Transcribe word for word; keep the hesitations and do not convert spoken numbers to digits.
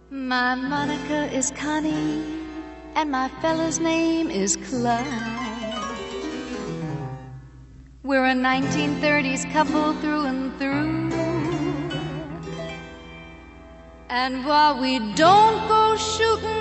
My Monica is Connie, and my fella's name is Clyde. We're a nineteen thirties couple through and through, and while we don't go shooting